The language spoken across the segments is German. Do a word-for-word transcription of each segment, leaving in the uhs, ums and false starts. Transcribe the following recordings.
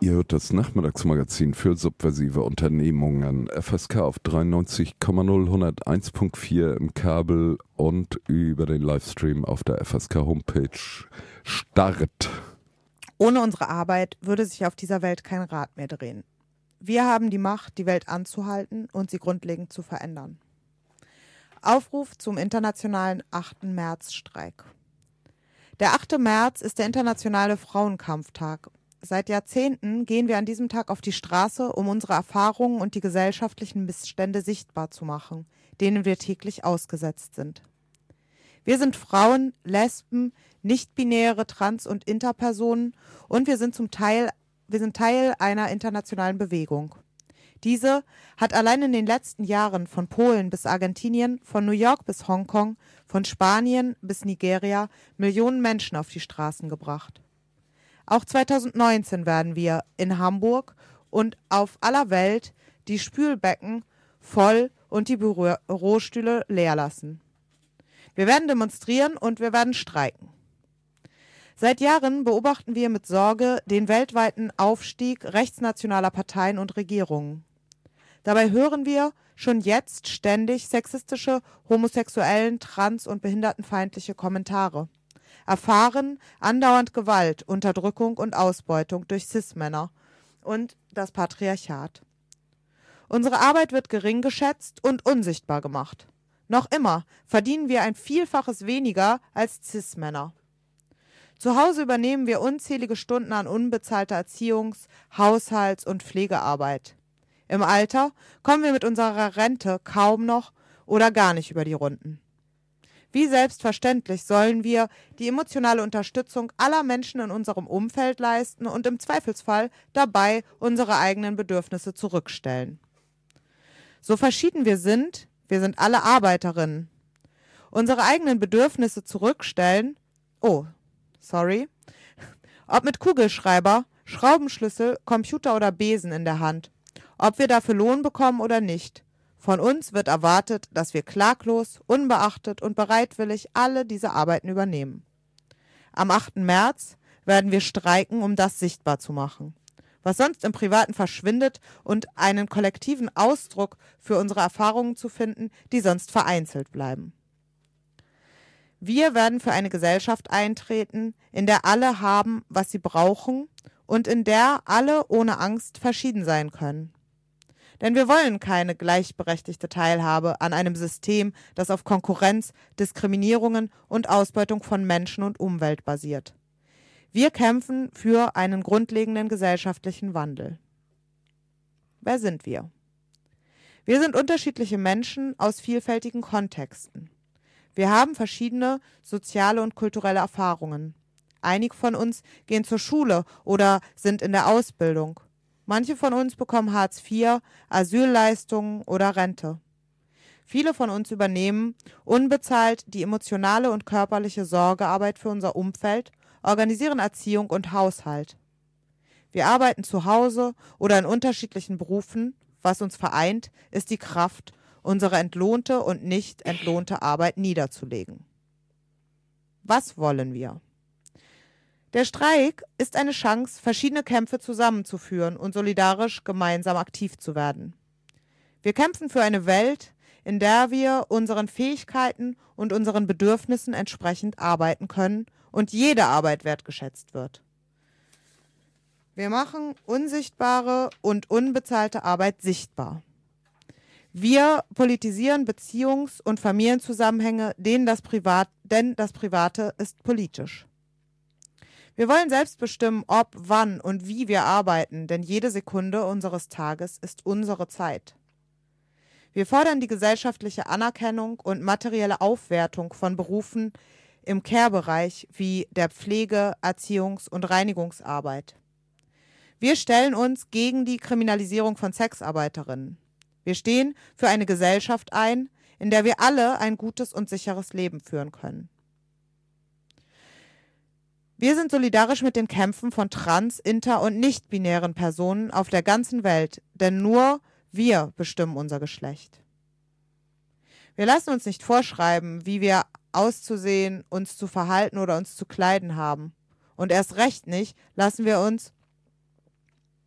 Ihr hört das Nachmittagsmagazin für subversive Unternehmungen. F S K auf dreiundneunzig Komma null hunderteins Komma vier im Kabel und über den Livestream auf der F S K-Homepage. Start! Ohne unsere Arbeit würde sich auf dieser Welt kein Rad mehr drehen. Wir haben die Macht, die Welt anzuhalten und sie grundlegend zu verändern. Aufruf zum internationalen achten März-Streik. Der achte März ist der internationale Frauenkampftag. Seit Jahrzehnten gehen wir an diesem Tag auf die Straße, um unsere Erfahrungen und die gesellschaftlichen Missstände sichtbar zu machen, denen wir täglich ausgesetzt sind. Wir sind Frauen, Lesben, nicht-binäre Trans- und Interpersonen und wir sind zum Teil, wir sind Teil einer internationalen Bewegung. Diese hat allein in den letzten Jahren von Polen bis Argentinien, von New York bis Hongkong, von Spanien bis Nigeria Millionen Menschen auf die Straßen gebracht. Auch zweitausendneunzehn werden wir in Hamburg und auf aller Welt die Spülbecken voll und die Büro- Bürostühle leer lassen. Wir werden demonstrieren und wir werden streiken. Seit Jahren beobachten wir mit Sorge den weltweiten Aufstieg rechtsnationaler Parteien und Regierungen. Dabei hören wir schon jetzt ständig sexistische, homosexuellen, trans- und behindertenfeindliche Kommentare. Erfahren andauernd Gewalt, Unterdrückung und Ausbeutung durch Cis-Männer und das Patriarchat. Unsere Arbeit wird gering geschätzt und unsichtbar gemacht. Noch immer verdienen wir ein Vielfaches weniger als Cis-Männer. Zu Hause übernehmen wir unzählige Stunden an unbezahlter Erziehungs-, Haushalts- und Pflegearbeit. Im Alter kommen wir mit unserer Rente kaum noch oder gar nicht über die Runden. Wie selbstverständlich sollen wir die emotionale Unterstützung aller Menschen in unserem Umfeld leisten und im Zweifelsfall dabei unsere eigenen Bedürfnisse zurückstellen. So verschieden wir sind, wir sind alle Arbeiterinnen. Unsere eigenen Bedürfnisse zurückstellen, oh, sorry, ob mit Kugelschreiber, Schraubenschlüssel, Computer oder Besen in der Hand, ob wir dafür Lohn bekommen oder nicht. Von uns wird erwartet, dass wir klaglos, unbeachtet und bereitwillig alle diese Arbeiten übernehmen. Am achten März werden wir streiken, um das sichtbar zu machen, was sonst im Privaten verschwindet und einen kollektiven Ausdruck für unsere Erfahrungen zu finden, die sonst vereinzelt bleiben. Wir werden für eine Gesellschaft eintreten, in der alle haben, was sie brauchen und in der alle ohne Angst verschieden sein können. Denn wir wollen keine gleichberechtigte Teilhabe an einem System, das auf Konkurrenz, Diskriminierungen und Ausbeutung von Menschen und Umwelt basiert. Wir kämpfen für einen grundlegenden gesellschaftlichen Wandel. Wer sind wir? Wir sind unterschiedliche Menschen aus vielfältigen Kontexten. Wir haben verschiedene soziale und kulturelle Erfahrungen. Einige von uns gehen zur Schule oder sind in der Ausbildung. Manche von uns bekommen Hartz vier, Asylleistungen oder Rente. Viele von uns übernehmen unbezahlt die emotionale und körperliche Sorgearbeit für unser Umfeld, organisieren Erziehung und Haushalt. Wir arbeiten zu Hause oder in unterschiedlichen Berufen. Was uns vereint, ist die Kraft, unsere entlohnte und nicht entlohnte Arbeit niederzulegen. Was wollen wir? Der Streik ist eine Chance, verschiedene Kämpfe zusammenzuführen und solidarisch gemeinsam aktiv zu werden. Wir kämpfen für eine Welt, in der wir unseren Fähigkeiten und unseren Bedürfnissen entsprechend arbeiten können und jede Arbeit wertgeschätzt wird. Wir machen unsichtbare und unbezahlte Arbeit sichtbar. Wir politisieren Beziehungs- und Familienzusammenhänge, denen das Privat, denn das Private ist politisch. Wir wollen selbst bestimmen, ob, wann und wie wir arbeiten, denn jede Sekunde unseres Tages ist unsere Zeit. Wir fordern die gesellschaftliche Anerkennung und materielle Aufwertung von Berufen im Care-Bereich wie der Pflege-, Erziehungs- und Reinigungsarbeit. Wir stellen uns gegen die Kriminalisierung von Sexarbeiterinnen. Wir stehen für eine Gesellschaft ein, in der wir alle ein gutes und sicheres Leben führen können. Wir sind solidarisch mit den Kämpfen von trans-, inter- und nicht-binären Personen auf der ganzen Welt, denn nur wir bestimmen unser Geschlecht. Wir lassen uns nicht vorschreiben, wie wir auszusehen, uns zu verhalten oder uns zu kleiden haben. Und erst recht nicht lassen wir uns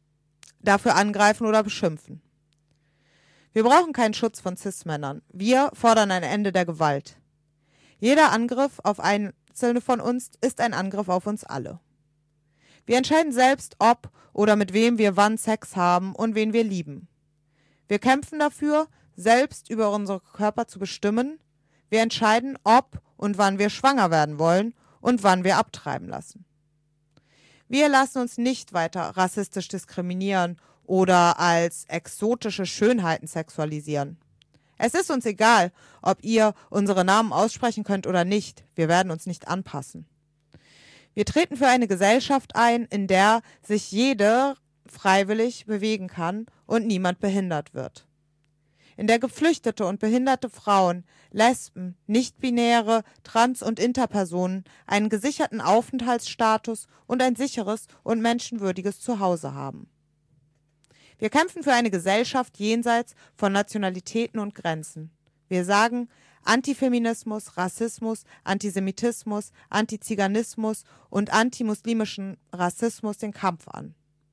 dafür angreifen oder beschimpfen. Wir brauchen keinen Schutz von Cis-Männern. Wir fordern ein Ende der Gewalt. Jeder Angriff auf einzelne von uns ist ein Angriff auf uns alle. Wir entscheiden selbst, ob oder mit wem wir wann Sex haben und wen wir lieben. Wir kämpfen dafür, selbst über unsere Körper zu bestimmen. Wir entscheiden, ob und wann wir schwanger werden wollen und wann wir abtreiben lassen. Wir lassen uns nicht weiter rassistisch diskriminieren oder als exotische Schönheiten sexualisieren. Es ist uns egal, ob ihr unsere Namen aussprechen könnt oder nicht. Wir werden uns nicht anpassen. Wir treten für eine Gesellschaft ein, in der sich jede freiwillig bewegen kann und niemand behindert wird. In der geflüchtete und behinderte Frauen, Lesben, nicht-binäre, Trans- und Interpersonen einen gesicherten Aufenthaltsstatus und ein sicheres und menschenwürdiges Zuhause haben. Wir kämpfen für eine Gesellschaft jenseits von Nationalitäten und Grenzen. Wir sagen Antifeminismus, Rassismus, Antisemitismus, Antiziganismus und antimuslimischen Rassismus den Kampf an.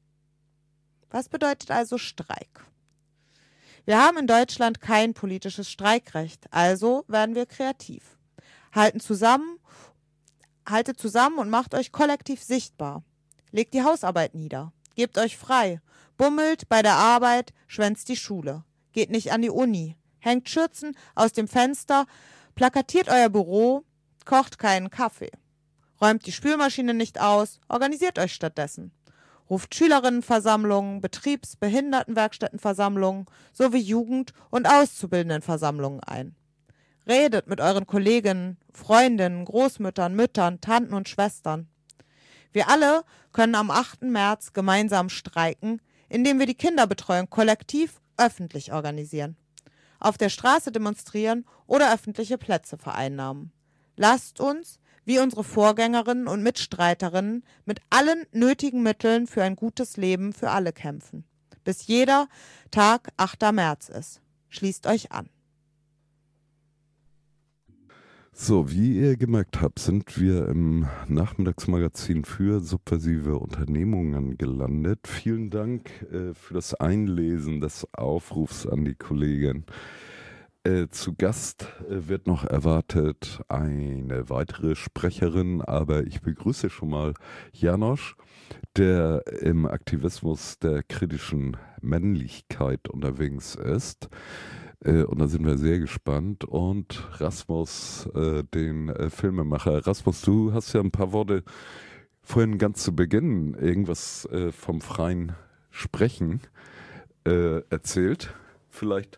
Was bedeutet also Streik? Wir haben in Deutschland kein politisches Streikrecht, also werden wir kreativ. Halten zusammen, haltet zusammen und macht euch kollektiv sichtbar. Legt die Hausarbeit nieder, gebt euch frei, bummelt bei der Arbeit, schwänzt die Schule, geht nicht an die Uni, hängt Schürzen aus dem Fenster, plakatiert euer Büro, kocht keinen Kaffee, räumt die Spülmaschine nicht aus, organisiert euch stattdessen. Ruft Schülerinnenversammlungen, Betriebs-, Behindertenwerkstättenversammlungen sowie Jugend- und Auszubildendenversammlungen ein. Redet mit euren Kolleginnen, Freundinnen, Großmüttern, Müttern, Tanten und Schwestern. Wir alle können am achten März gemeinsam streiken, indem wir die Kinderbetreuung kollektiv öffentlich organisieren, auf der Straße demonstrieren oder öffentliche Plätze vereinnahmen. Lasst uns, wie unsere Vorgängerinnen und Mitstreiterinnen, mit allen nötigen Mitteln für ein gutes Leben für alle kämpfen, bis jeder Tag achter März ist. Schließt euch an. So, wie ihr gemerkt habt, sind wir im Nachmittagsmagazin für subversive Unternehmungen gelandet. Vielen Dank äh, für das Einlesen des Aufrufs an die Kollegin. Äh, zu Gast äh, wird noch erwartet eine weitere Sprecherin, aber ich begrüße schon mal Janosch, der im Aktivismus der kritischen Männlichkeit unterwegs ist. Äh, und da sind wir sehr gespannt. Und Rasmus, äh, den äh, Filmemacher. Rasmus, du hast ja ein paar Worte vorhin ganz zu Beginn irgendwas äh, vom freien Sprechen äh, erzählt. Vielleicht.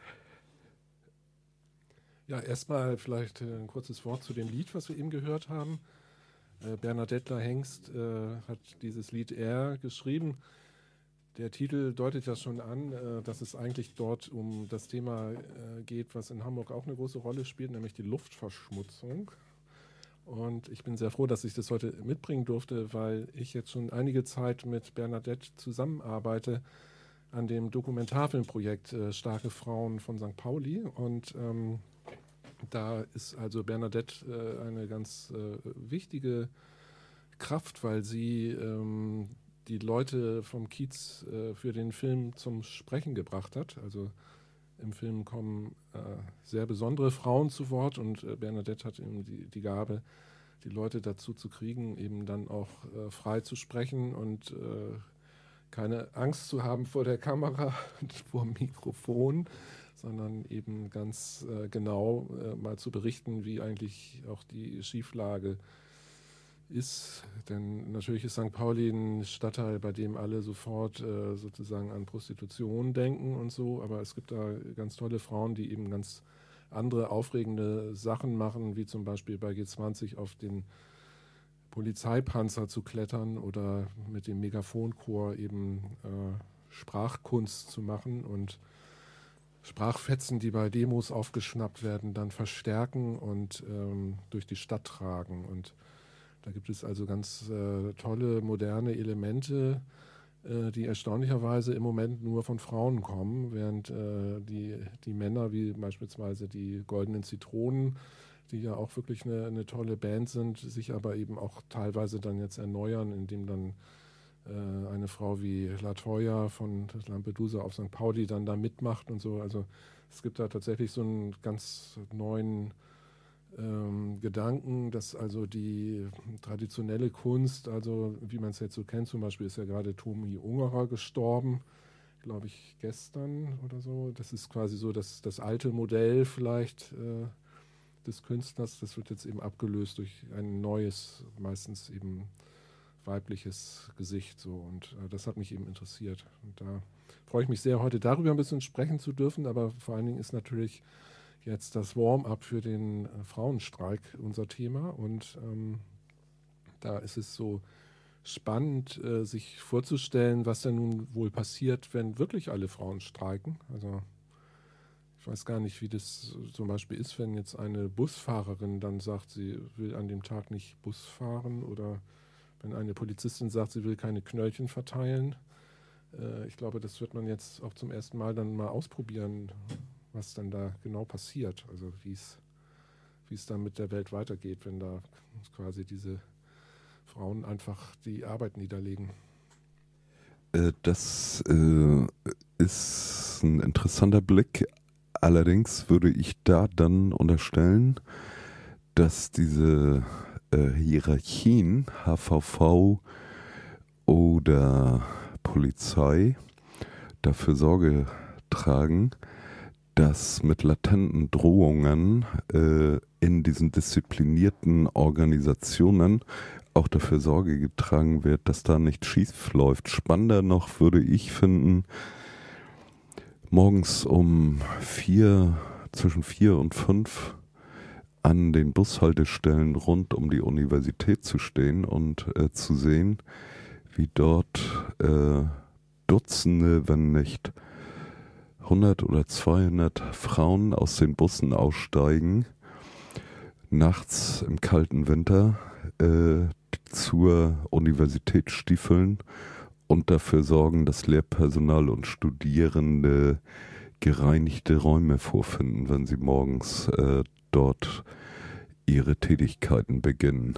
Ja, erstmal vielleicht äh, ein kurzes Wort zu dem Lied, was wir eben gehört haben. Äh, Bernadette Hengst äh, hat dieses Lied R geschrieben. Der Titel deutet ja schon an, äh, dass es eigentlich dort um das Thema äh, geht, was in Hamburg auch eine große Rolle spielt, nämlich die Luftverschmutzung. Und ich bin sehr froh, dass ich das heute mitbringen durfte, weil ich jetzt schon einige Zeit mit Bernadette zusammenarbeite an dem Dokumentarfilmprojekt äh, Starke Frauen von Sankt Pauli. Und ähm, da ist also Bernadette äh, eine ganz äh, wichtige Kraft, weil sie ähm, die Leute vom Kiez äh, für den Film zum Sprechen gebracht hat. Also im Film kommen äh, sehr besondere Frauen zu Wort und äh, Bernadette hat eben die, die Gabe, die Leute dazu zu kriegen, eben dann auch äh, frei zu sprechen und äh, keine Angst zu haben vor der Kamera und vor dem Mikrofon, sondern eben ganz äh, genau äh, mal zu berichten, wie eigentlich auch die Schieflage ist. Denn natürlich ist Sankt Pauli ein Stadtteil, bei dem alle sofort äh, sozusagen an Prostitution denken und so, aber es gibt da ganz tolle Frauen, die eben ganz andere aufregende Sachen machen, wie zum Beispiel bei G zwanzig auf den Polizeipanzer zu klettern oder mit dem Megafonchor eben äh, Sprachkunst zu machen und Sprachfetzen, die bei Demos aufgeschnappt werden, dann verstärken und ähm, durch die Stadt tragen. Und da gibt es also ganz äh, tolle, moderne Elemente, äh, die erstaunlicherweise im Moment nur von Frauen kommen, während äh, die, die Männer, wie beispielsweise die Goldenen Zitronen, die ja auch wirklich eine, eine tolle Band sind, sich aber eben auch teilweise dann jetzt erneuern, indem dann äh, eine Frau wie Latoya von Lampedusa auf Sankt Pauli dann da mitmacht und so. Also es gibt da tatsächlich so einen ganz neuen ähm, Gedanken, dass also die traditionelle Kunst, also wie man es jetzt so kennt, zum Beispiel ist ja gerade Tomi Ungerer gestorben, glaube ich gestern oder so. Das ist quasi so das, das alte Modell vielleicht äh, des Künstlers. Das wird jetzt eben abgelöst durch ein neues, meistens eben weibliches Gesicht. So. Und äh, das hat mich eben interessiert. Und da freue ich mich sehr, heute darüber ein bisschen sprechen zu dürfen. Aber vor allen Dingen ist natürlich jetzt das Warm-up für den äh, Frauenstreik unser Thema. Und ähm, da ist es so spannend, äh, sich vorzustellen, was denn nun wohl passiert, wenn wirklich alle Frauen streiken. Also ich weiß gar nicht, wie das zum Beispiel ist, wenn jetzt eine Busfahrerin dann sagt, sie will an dem Tag nicht Bus fahren, oder wenn eine Polizistin sagt, sie will keine Knöllchen verteilen. Äh, ich glaube, das wird man jetzt auch zum ersten Mal dann mal ausprobieren, was dann da genau passiert. Also wie es wie es dann mit der Welt weitergeht, wenn da quasi diese Frauen einfach die Arbeit niederlegen. Äh, das äh, ist ein interessanter Blick. Allerdings würde ich da dann unterstellen, dass diese äh, Hierarchien, H V V oder Polizei, dafür Sorge tragen, dass mit latenten Drohungen äh, in diesen disziplinierten Organisationen auch dafür Sorge getragen wird, dass da nicht schief läuft. Spannender noch würde ich finden, morgens um vier, zwischen vier und fünf an den Bushaltestellen rund um die Universität zu stehen und äh, zu sehen, wie dort äh, Dutzende, wenn nicht hundert oder zweihundert Frauen aus den Bussen aussteigen, nachts im kalten Winter äh, zur Universität stiefeln und dafür sorgen, dass Lehrpersonal und Studierende gereinigte Räume vorfinden, wenn sie morgens äh, dort ihre Tätigkeiten beginnen.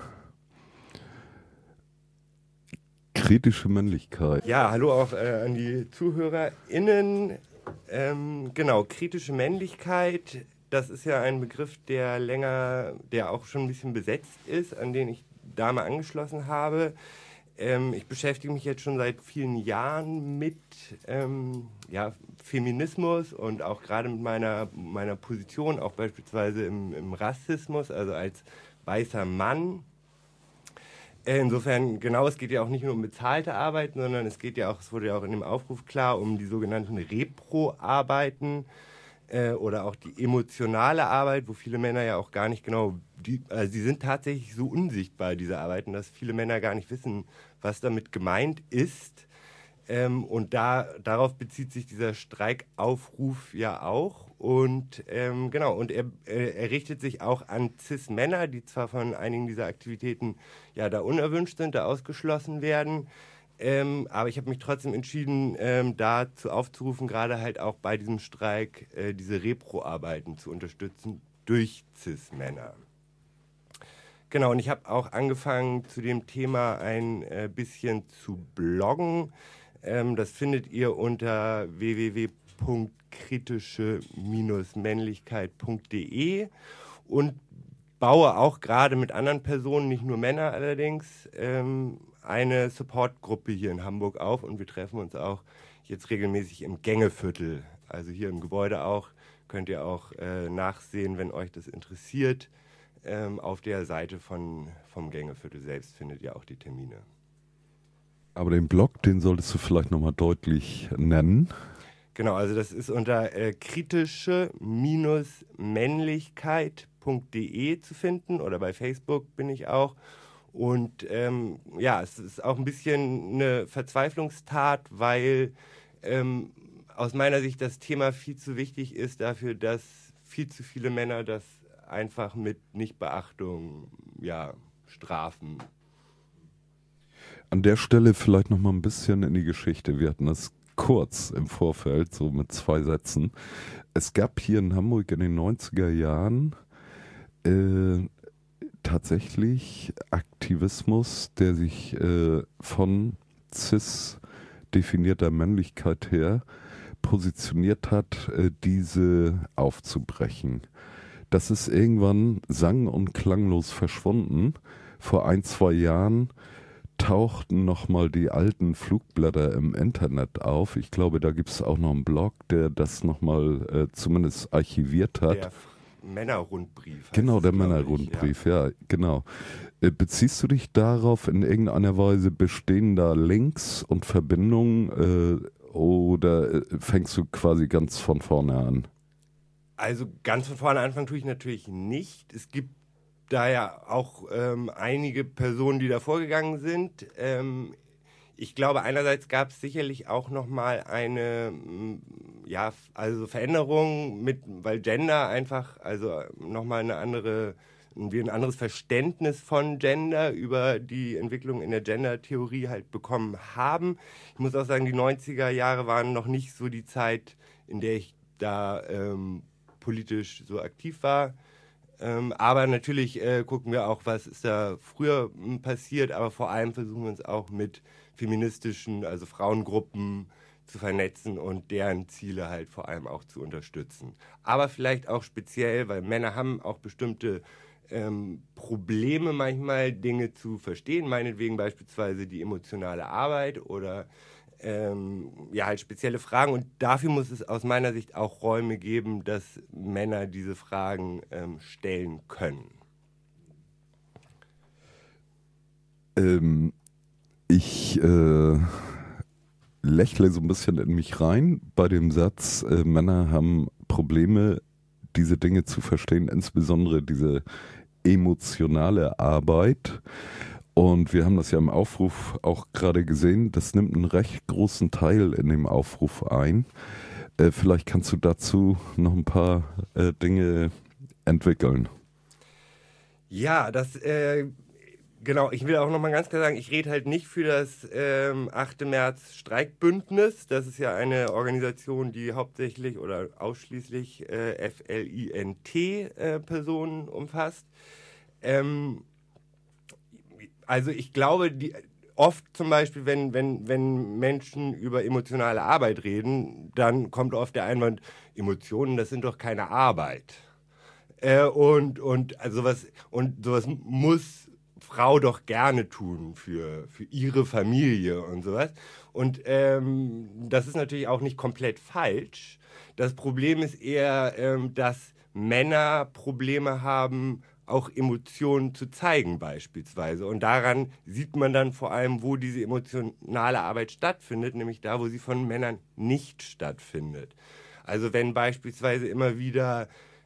Kritische Männlichkeit. Ja, hallo auch äh, an die ZuhörerInnen. Ähm, genau, kritische Männlichkeit, das ist ja ein Begriff, der länger, der auch schon ein bisschen besetzt ist, an den ich da mal angeschlossen habe. Ähm, ich beschäftige mich jetzt schon seit vielen Jahren mit ähm, ja, Feminismus und auch gerade mit meiner, meiner Position, auch beispielsweise im, im Rassismus, also als weißer Mann. Insofern, genau, es geht ja auch nicht nur um bezahlte Arbeiten, sondern es geht ja auch, es wurde ja auch in dem Aufruf klar, um die sogenannten Repro-Arbeiten äh, oder auch die emotionale Arbeit, wo viele Männer ja auch gar nicht genau, die, also die sind tatsächlich so unsichtbar, diese Arbeiten, dass viele Männer gar nicht wissen, was damit gemeint ist. Ähm, und da, darauf bezieht sich dieser Streikaufruf ja auch. Und ähm, genau, und er, er richtet sich auch an Cis-Männer, die zwar von einigen dieser Aktivitäten ja da unerwünscht sind, da ausgeschlossen werden. Ähm, aber ich habe mich trotzdem entschieden, ähm, dazu aufzurufen, gerade halt auch bei diesem Streik äh, diese Repro-Arbeiten zu unterstützen durch Cis-Männer. Genau, und ich habe auch angefangen, zu dem Thema ein äh, bisschen zu bloggen. Ähm, das findet ihr unter w w w punkt kritische Männlichkeit punkt de und baue auch gerade mit anderen Personen, nicht nur Männer allerdings, ähm, eine Supportgruppe hier in Hamburg auf, und wir treffen uns auch jetzt regelmäßig im Gängeviertel, also hier im Gebäude auch. Könnt ihr auch äh, nachsehen, wenn euch das interessiert. Ähm, auf der Seite von, vom Gängeviertel selbst findet ihr auch die Termine. Aber den Blog, den solltest du vielleicht nochmal deutlich nennen. Genau, also das ist unter äh, kritische Männlichkeit punkt de zu finden, oder bei Facebook bin ich auch. Und ähm, ja, es ist auch ein bisschen eine Verzweiflungstat, weil ähm, aus meiner Sicht das Thema viel zu wichtig ist dafür, dass viel zu viele Männer das einfach mit Nichtbeachtung ja, strafen. An der Stelle vielleicht nochmal ein bisschen in die Geschichte. Wir hatten das kurz im Vorfeld, so mit zwei Sätzen. Es gab hier in Hamburg in den neunziger Jahren äh, tatsächlich Aktivismus, der sich äh, von cis definierter Männlichkeit her positioniert hat, äh, diese aufzubrechen. Das ist irgendwann sang- und klanglos verschwunden. Vor ein, zwei Jahren tauchten nochmal die alten Flugblätter im Internet auf. Ich glaube, da gibt es auch noch einen Blog, der das nochmal äh, zumindest archiviert hat. Der Männerrundbrief. Genau, der es, Männerrundbrief, ja. ja, genau. Äh, beziehst du dich darauf in irgendeiner Weise, bestehen da Links und Verbindungen äh, oder äh, fängst du quasi ganz von vorne an? Also ganz von vorne anfangen tue ich natürlich nicht. Es gibt da ja auch ähm, einige Personen, die da vorgegangen sind. Ähm, ich glaube, einerseits gab es sicherlich auch nochmal eine ja, also Veränderung mit, weil Gender einfach, also nochmal eine andere, wir ein anderes Verständnis von Gender über die Entwicklung in der Gender-Theorie halt bekommen haben. Ich muss auch sagen, die neunziger Jahre waren noch nicht so die Zeit, in der ich da ähm, politisch so aktiv war. Ähm, aber natürlich äh, gucken wir auch, was ist da früher m, passiert, aber vor allem versuchen wir uns auch mit feministischen, also Frauengruppen zu vernetzen und deren Ziele halt vor allem auch zu unterstützen. Aber vielleicht auch speziell, weil Männer haben auch bestimmte ähm, Probleme manchmal, Dinge zu verstehen, meinetwegen beispielsweise die emotionale Arbeit oder Ähm, ja, halt spezielle Fragen, und dafür muss es aus meiner Sicht auch Räume geben, dass Männer diese Fragen ähm, stellen können. Ähm, ich äh, lächle so ein bisschen in mich rein bei dem Satz, äh, Männer haben Probleme, diese Dinge zu verstehen, insbesondere diese emotionale Arbeit. Und wir haben das ja im Aufruf auch gerade gesehen, das nimmt einen recht großen Teil in dem Aufruf ein. Äh, vielleicht kannst du dazu noch ein paar äh, Dinge entwickeln. Ja, das, äh, genau, ich will auch nochmal ganz klar sagen, ich rede halt nicht für das ähm, achte März Streikbündnis. Das ist ja eine Organisation, die hauptsächlich oder ausschließlich äh, F L I N T-Personen äh, umfasst. Ähm, Also ich glaube, die, oft zum Beispiel, wenn, wenn, wenn Menschen über emotionale Arbeit reden, dann kommt oft der Einwand, Emotionen, das sind doch keine Arbeit. Äh, und, und, also sowas, und sowas muss Frau doch gerne tun für, für ihre Familie und sowas. Und ähm, das ist natürlich auch nicht komplett falsch. Das Problem ist eher, ähm, dass Männer Probleme haben, auch Emotionen zu zeigen beispielsweise. Und daran sieht man dann vor allem, wo diese emotionale Arbeit stattfindet, nämlich da, wo sie von Männern nicht stattfindet. Also wenn beispielsweise immer wieder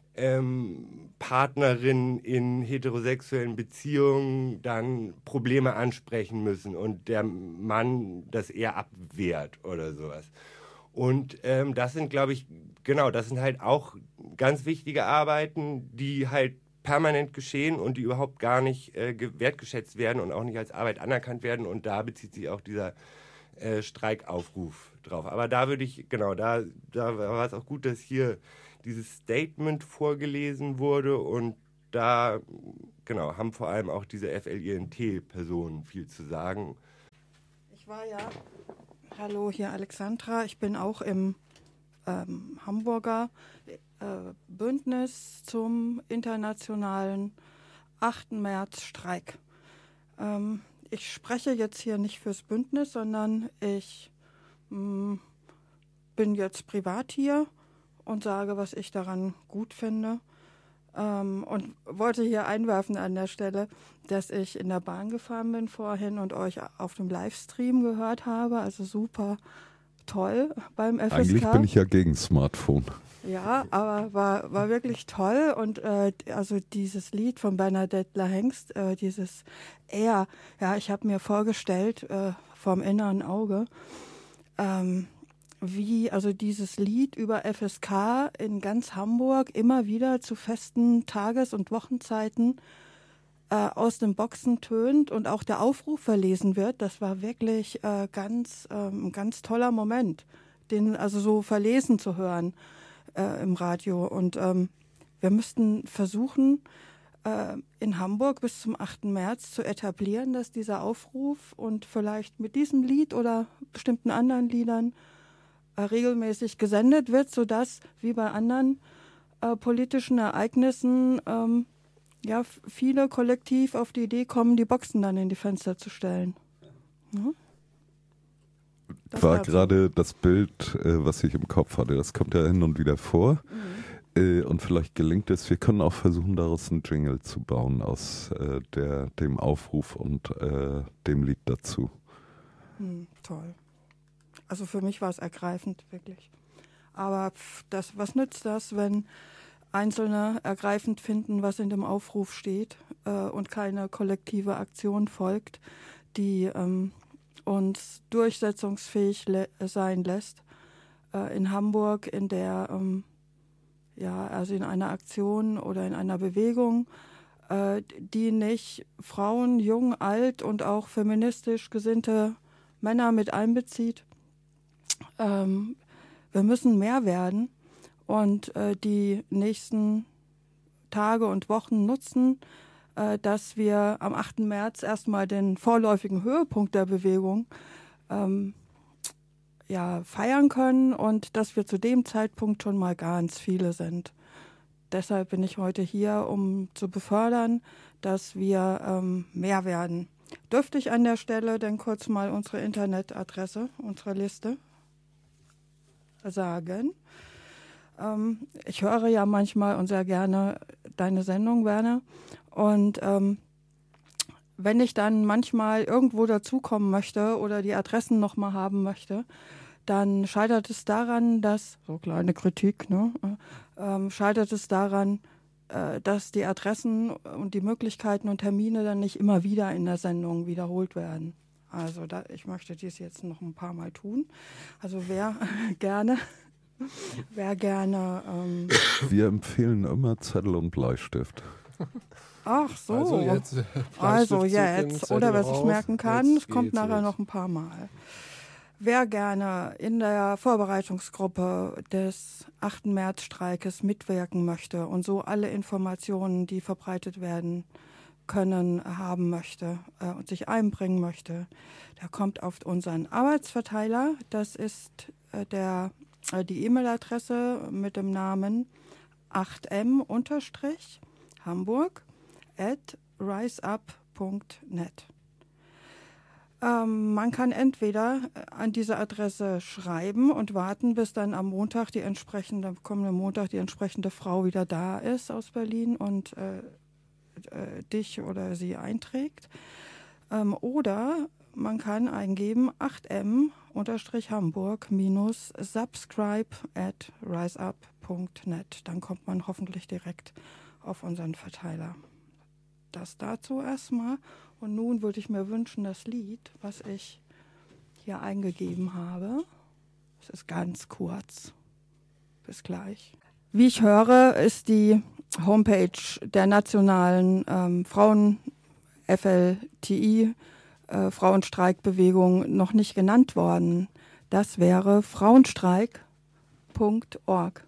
ähm, Partnerinnen in heterosexuellen Beziehungen dann Probleme ansprechen müssen und der Mann das eher abwehrt oder sowas. Und ähm, das sind, glaube ich, genau, das sind halt auch ganz wichtige Arbeiten, die halt permanent geschehen und die überhaupt gar nicht äh, wertgeschätzt werden und auch nicht als Arbeit anerkannt werden. Und da bezieht sich auch dieser äh, Streikaufruf drauf. Aber da würde ich, genau, da, da war es auch gut, dass hier dieses Statement vorgelesen wurde, und da, genau, haben vor allem auch diese F L I N T-Personen viel zu sagen. Ich war ja, hallo, hier Alexandra, ich bin auch im ähm, Hamburger äh, Bündnis zum internationalen achten März Streik. Ähm, ich spreche jetzt hier nicht fürs Bündnis, sondern ich mh, bin jetzt privat hier und sage, was ich daran gut finde. Ähm, und wollte hier einwerfen an der Stelle, dass ich in der Bahn gefahren bin vorhin und euch auf dem Livestream gehört habe. Also super toll beim F S K. Eigentlich bin ich ja gegen Smartphone. Ja, aber war, war wirklich toll. Und äh, also dieses Lied von Bernadette Hengst, äh, dieses Er, ja, ich habe mir vorgestellt, äh, vom inneren Auge, ähm, wie also dieses Lied über F S K in ganz Hamburg immer wieder zu festen Tages- und Wochenzeiten äh, aus den Boxen tönt und auch der Aufruf verlesen wird. Das war wirklich äh, ganz, ähm, ein ganz toller Moment, den also so verlesen zu hören äh, im Radio. Und ähm, wir müssten versuchen, äh, in Hamburg bis zum achten März zu etablieren, dass dieser Aufruf und vielleicht mit diesem Lied oder bestimmten anderen Liedern äh, regelmäßig gesendet wird, sodass wie bei anderen äh, politischen Ereignissen ähm, ja, viele kollektiv auf die Idee kommen, die Boxen dann in die Fenster zu stellen. Ja? Das war dazu. gerade das Bild, äh, was ich im Kopf hatte. Das kommt ja hin und wieder vor. Mhm. Äh, und vielleicht gelingt es. Wir können auch versuchen, daraus einen Jingle zu bauen aus äh, der, dem Aufruf und äh, dem Lied dazu. Hm, toll. Also für mich war es ergreifend, wirklich. Aber pff, das, was nützt das, wenn Einzelne ergreifend finden, was in dem Aufruf steht äh, und keine kollektive Aktion folgt, die ähm, uns durchsetzungsfähig le- sein lässt. Äh, in Hamburg, in der, ähm, ja, also in einer Aktion oder in einer Bewegung, äh, die nicht Frauen, jung, alt und auch feministisch gesinnte Männer mit einbezieht. Ähm, wir müssen mehr werden und äh, die nächsten Tage und Wochen nutzen, äh, dass wir am achten März erstmal den vorläufigen Höhepunkt der Bewegung ähm, ja, feiern können und dass wir zu dem Zeitpunkt schon mal ganz viele sind. Deshalb bin ich heute hier, um zu befördern, dass wir ähm, mehr werden. Dürfte ich an der Stelle denn kurz mal unsere Internetadresse, unsere Liste sagen? Ähm, ich höre ja manchmal und sehr gerne deine Sendung, Werner. Und ähm, wenn ich dann manchmal irgendwo dazukommen möchte oder die Adressen nochmal haben möchte, dann scheitert es daran, dass, so kleine Kritik, ne, ähm, scheitert es daran, äh, dass die Adressen und die Möglichkeiten und Termine dann nicht immer wieder in der Sendung wiederholt werden. Also da, ich möchte dies jetzt noch ein paar Mal tun. Also wer gerne, wer gerne... Ähm, Wir empfehlen immer Zettel und Bleistift. Ach so, also jetzt, äh, also jetzt. Zettel Oder was raus. ich merken kann, Jetzt es kommt geht's nachher los. noch ein paar Mal. Wer gerne in der Vorbereitungsgruppe des achten März-Streikes mitwirken möchte und so alle Informationen, die verbreitet werden können, haben möchte äh, und sich einbringen möchte, der kommt auf unseren Arbeitsverteiler. Das ist äh, der, äh, die E-Mail-Adresse mit dem Namen acht m Hamburg at riseup punkt net. Ähm, man kann entweder an diese Adresse schreiben und warten, bis dann am Montag die entsprechende, kommenden Montag die entsprechende Frau wieder da ist aus Berlin und äh, äh, dich oder sie einträgt. Ähm, oder man kann eingeben acht m Hamburg minus subscribe at riseup punkt net. Dann kommt man hoffentlich direkt auf unseren Verteiler. Das dazu erstmal. Und nun würde ich mir wünschen, das Lied, was ich hier eingegeben habe. Es ist ganz kurz. Bis gleich. Wie ich höre, ist die Homepage der nationalen ähm, Frauen-F L T I, äh, Frauenstreikbewegung, noch nicht genannt worden. Das wäre frauenstreik punkt org.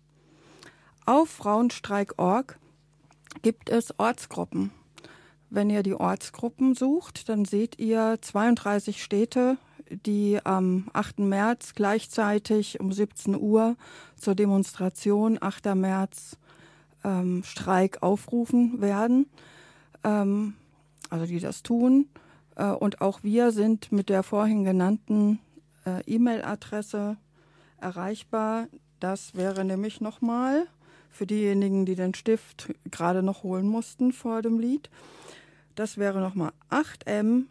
Auf frauenstreik punkt org gibt es Ortsgruppen. Wenn ihr die Ortsgruppen sucht, dann seht ihr zweiunddreißig Städte, die am achten März gleichzeitig um siebzehn Uhr zur Demonstration achter März ähm, Streik aufrufen werden. Ähm, also die das tun. Äh, und auch wir sind mit der vorhin genannten äh, E-Mail-Adresse erreichbar. Das wäre nämlich nochmal für diejenigen, die den Stift gerade noch holen mussten vor dem Lied. Das wäre nochmal acht m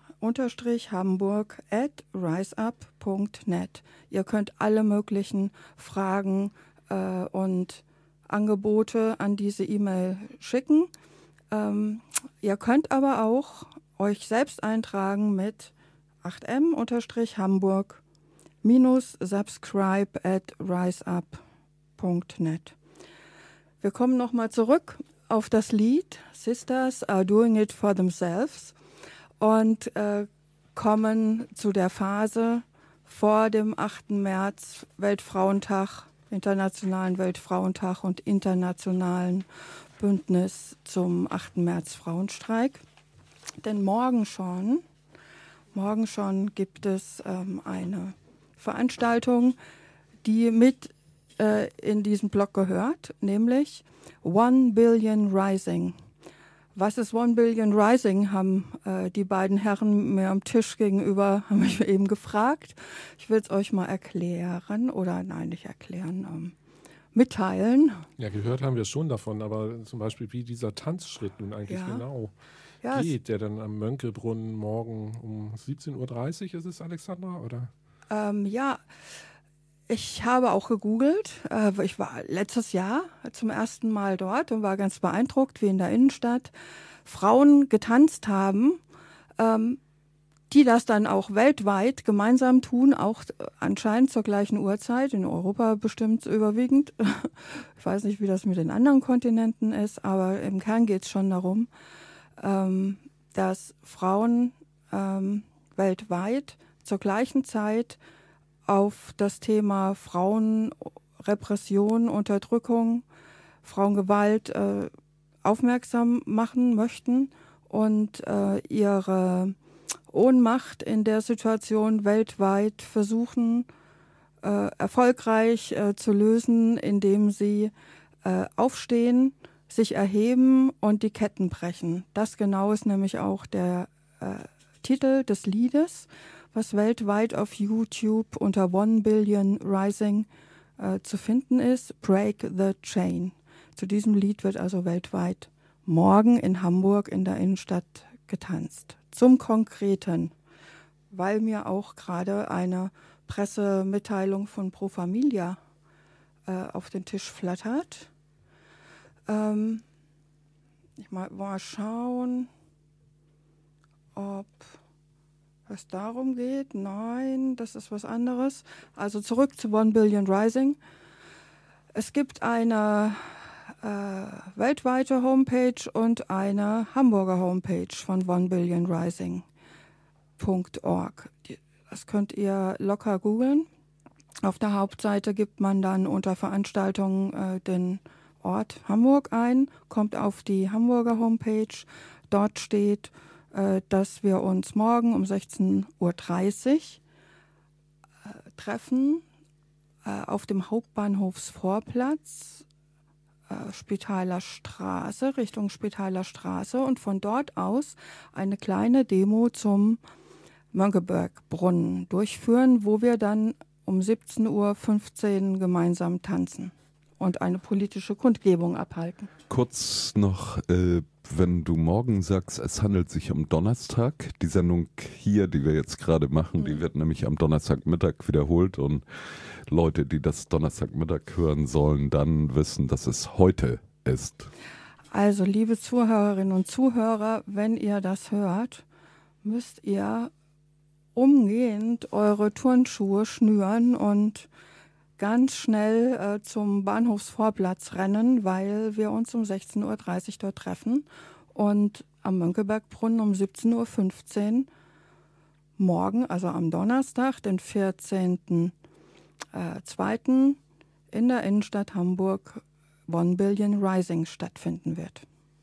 Hamburg at riseup punkt net. Ihr könnt alle möglichen Fragen äh, und Angebote an diese E-Mail schicken. Ähm, ihr könnt aber auch euch selbst eintragen mit acht m Hamburg minus subscribe at riseup punkt net. Wir kommen nochmal zurück auf das Lied Sisters Are Doing It For Themselves und äh, kommen zu der Phase vor dem achten März, Weltfrauentag, Internationalen Weltfrauentag und Internationalen Bündnis zum achten März Frauenstreik. Denn morgen schon, morgen schon gibt es ähm, eine Veranstaltung, die mit äh, in diesen Block gehört, nämlich One Billion Rising. Was ist One Billion Rising, haben äh, die beiden Herren mir am Tisch gegenüber, haben mich eben gefragt. Ich will es euch mal erklären, oder nein, nicht erklären, ähm, mitteilen. Ja, gehört haben wir schon davon, aber zum Beispiel wie dieser Tanzschritt nun eigentlich Ja. genau Ja, geht, der dann am Mönckebrunn morgen um siebzehn Uhr dreißig ist es, Alexandra, oder? Ähm, ja, ich habe auch gegoogelt. Äh, ich war letztes Jahr zum ersten Mal dort und war ganz beeindruckt, wie in der Innenstadt Frauen getanzt haben, ähm, die das dann auch weltweit gemeinsam tun, auch anscheinend zur gleichen Uhrzeit, in Europa bestimmt überwiegend. Ich weiß nicht, wie das mit den anderen Kontinenten ist, aber im Kern geht es schon darum, ähm, dass Frauen ähm, weltweit zur gleichen Zeit auf das Thema Frauenrepression, Unterdrückung, Frauengewalt äh, aufmerksam machen möchten und äh, ihre Ohnmacht in der Situation weltweit versuchen, äh, erfolgreich äh, zu lösen, indem sie äh, aufstehen, sich erheben und die Ketten brechen. Das genau ist nämlich auch der äh, Titel des Liedes, was weltweit auf YouTube unter One Billion Rising äh, zu finden ist, Break the Chain. Zu diesem Lied wird also weltweit morgen in Hamburg in der Innenstadt getanzt. Zum Konkreten, weil mir auch gerade eine Pressemitteilung von Pro Familia äh, auf den Tisch flattert. Ähm, ich mal, mal schauen, ob es darum geht. Nein, das ist was anderes. Also zurück zu One Billion Rising. Es gibt eine äh, weltweite Homepage und eine Hamburger Homepage von one billion rising punkt org. Das könnt ihr locker googeln. Auf der Hauptseite gibt man dann unter Veranstaltungen äh, den Ort Hamburg ein, kommt auf die Hamburger Homepage. Dort steht, äh, dass wir uns morgen um sechzehn Uhr dreißig äh, treffen äh, auf dem Hauptbahnhofsvorplatz, äh, Spitaler Straße, Richtung Spitaler Straße, und von dort aus eine kleine Demo zum Mönckebergbrunnen durchführen, wo wir dann um siebzehn Uhr fünfzehn gemeinsam tanzen und eine politische Kundgebung abhalten. Kurz noch, äh, wenn du morgen sagst, es handelt sich um Donnerstag, die Sendung hier, die wir jetzt gerade machen, mhm. die wird nämlich am Donnerstagmittag wiederholt, und Leute, die das Donnerstagmittag hören sollen, dann wissen, dass es heute ist. Also, liebe Zuhörerinnen und Zuhörer, wenn ihr das hört, müsst ihr umgehend eure Turnschuhe schnüren und ganz schnell äh, zum Bahnhofsvorplatz rennen, weil wir uns um sechzehn Uhr dreißig dort treffen und am Mönckebergbrunnen um siebzehn Uhr fünfzehn morgen, also am Donnerstag, den vierzehnten zweiten in der Innenstadt Hamburg One Billion Rising stattfinden wird.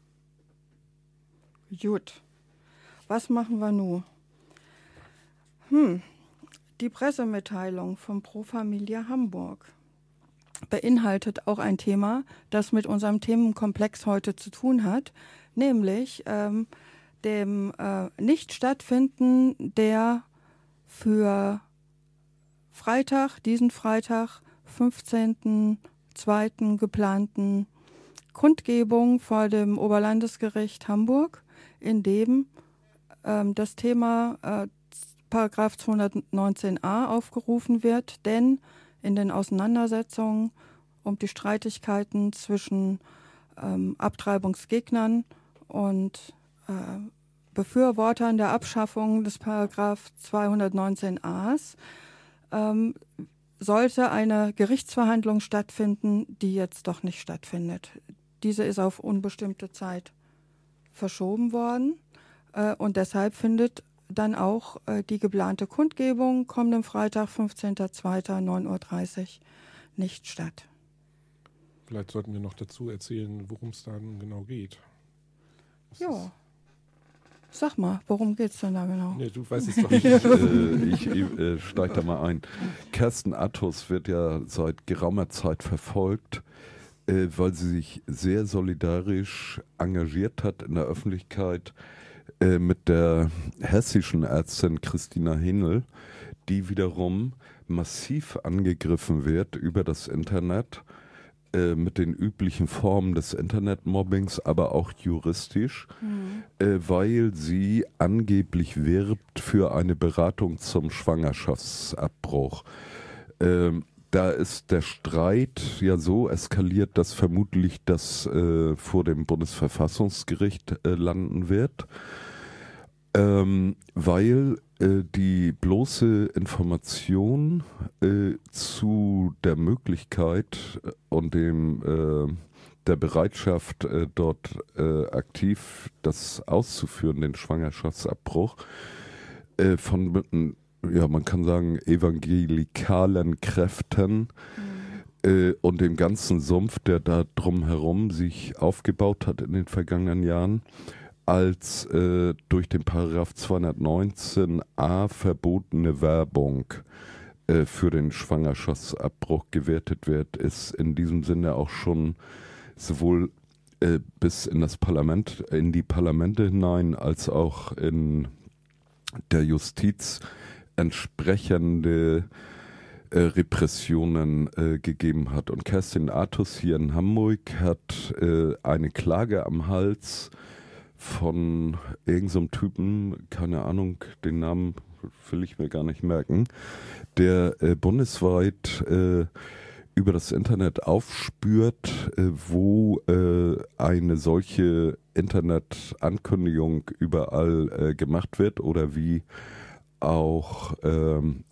Gut, was machen wir nun? Hm. Die Pressemitteilung von Pro Familia Hamburg beinhaltet auch ein Thema, das mit unserem Themenkomplex heute zu tun hat, nämlich ähm, dem äh, Nichtstattfinden der für Freitag, diesen Freitag, fünfzehnten zweiten geplanten Kundgebung vor dem Oberlandesgericht Hamburg, in dem ähm, das Thema äh, Paragraph zweihundertneunzehn a aufgerufen wird, denn in den Auseinandersetzungen um die Streitigkeiten zwischen ähm, Abtreibungsgegnern und äh, Befürwortern der Abschaffung des Paragraph zweihundertneunzehn a ähm, sollte eine Gerichtsverhandlung stattfinden, die jetzt doch nicht stattfindet. Diese ist auf unbestimmte Zeit verschoben worden äh, und deshalb findet dann auch äh, die geplante Kundgebung kommenden Freitag, fünfzehnten zweiten neun Uhr dreißig nicht statt. vielleicht sollten wir noch dazu erzählen, worum es da nun genau geht. Das Ja. Sag mal, worum geht es denn da genau? Nee, du weißt es doch nicht. äh, ich äh, steige da mal ein. Kerstin Attus wird ja seit geraumer Zeit verfolgt, äh, weil sie sich sehr solidarisch engagiert hat in der Öffentlichkeit äh, mit der hessischen Ärztin Christina Henel, die wiederum massiv angegriffen wird über das Internet äh, mit den üblichen Formen des Internetmobbings, aber auch juristisch, mhm. äh, weil sie angeblich wirbt für eine Beratung zum Schwangerschaftsabbruch. Ähm, da ist der Streit ja so eskaliert, dass vermutlich das äh, vor dem Bundesverfassungsgericht äh, landen wird, ähm, weil äh, die bloße Information äh, zu der Möglichkeit und dem äh, der Bereitschaft, äh, dort äh, aktiv das auszuführen, den Schwangerschaftsabbruch, äh, von, ja, man kann sagen, evangelikalen Kräften mhm. äh, und dem ganzen Sumpf, der da drumherum sich aufgebaut hat in den vergangenen Jahren, als äh, durch den Paragraph zweihundertneunzehn a verbotene Werbung äh, für den Schwangerschaftsabbruch gewertet wird, ist in diesem Sinne auch schon sowohl äh, bis in das Parlament, in die Parlamente hinein, als auch in der Justiz entsprechende äh, Repressionen äh, gegeben hat. Und Kerstin Attus hier in Hamburg hat äh, eine Klage am Hals von irgendeinem Typen, keine Ahnung, den Namen will ich mir gar nicht merken, der äh, bundesweit äh, über das Internet aufspürt, äh, wo äh, eine solche Internetankündigung überall äh, gemacht wird oder wie auch ähm,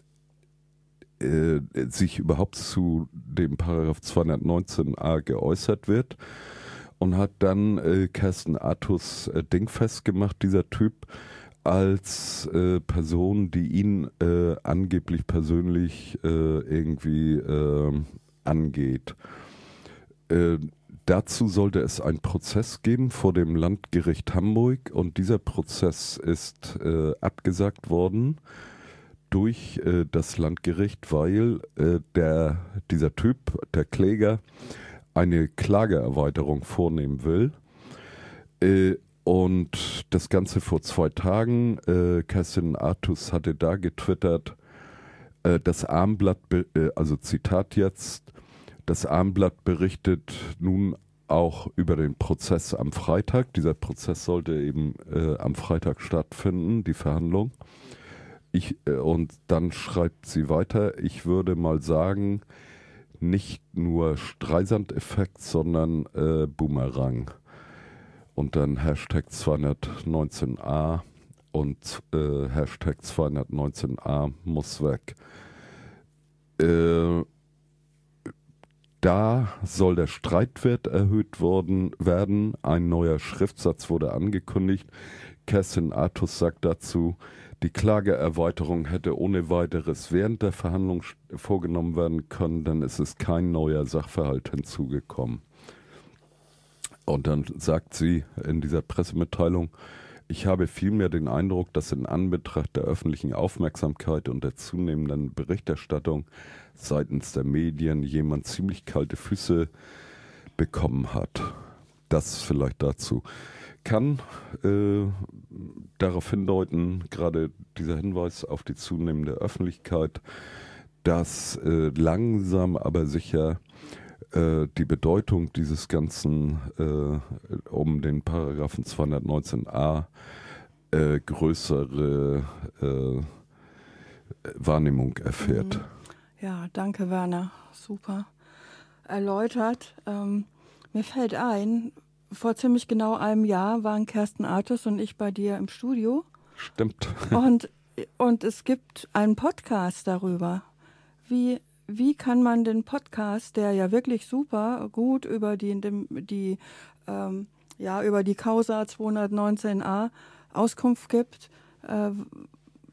äh, sich überhaupt zu dem Paragraph zweihundertneunzehn a geäußert wird. Und hat dann äh, Kerstin Attus äh, dingfest gemacht, dieser Typ, als äh, Person, die ihn äh, angeblich persönlich äh, irgendwie äh, angeht. Äh, dazu sollte es einen Prozess geben vor dem Landgericht Hamburg und dieser Prozess ist äh, abgesagt worden durch äh, das Landgericht, weil äh, der, dieser Typ, der Kläger, eine Klageerweiterung vornehmen will. Äh, und das Ganze vor zwei Tagen. Äh, Kerstin Attus hatte da getwittert, äh, das Abendblatt, äh, also Zitat jetzt, das Abendblatt berichtet nun auch über den Prozess am Freitag. Dieser Prozess sollte eben äh, am Freitag stattfinden, die Verhandlung. Ich, äh, und dann schreibt sie weiter, ich würde mal sagen, nicht nur Streisand-Effekt, sondern äh, Boomerang. Und dann Hashtag zweihundertneunzehn a und äh, Hashtag zweihundertneunzehn a muss weg. Äh, da soll der Streitwert erhöht worden werden. Ein neuer Schriftsatz wurde angekündigt. Kerstin Attus sagt dazu, die Klageerweiterung hätte ohne weiteres während der Verhandlung vorgenommen werden können, denn es ist kein neuer Sachverhalt hinzugekommen. Und dann sagt sie in dieser Pressemitteilung, ich habe vielmehr den Eindruck, dass in Anbetracht der öffentlichen Aufmerksamkeit und der zunehmenden Berichterstattung seitens der Medien jemand ziemlich kalte Füße bekommen hat. Das vielleicht dazu. Kann äh, darauf hindeuten, gerade dieser Hinweis auf die zunehmende Öffentlichkeit, dass äh, langsam aber sicher äh, die Bedeutung dieses Ganzen äh, um den Paragraphen zweihundertneunzehn a äh, größere äh, Wahrnehmung erfährt. Ja, danke Werner, super erläutert. Ähm, mir fällt ein, vor ziemlich genau einem Jahr waren Kerstin Attus und ich bei dir im Studio. Stimmt. Und, und es gibt einen Podcast darüber. Wie, wie kann man den Podcast, der ja wirklich super gut über die, die, ähm, ja, über die Causa zweihundertneunzehn a Auskunft gibt, äh,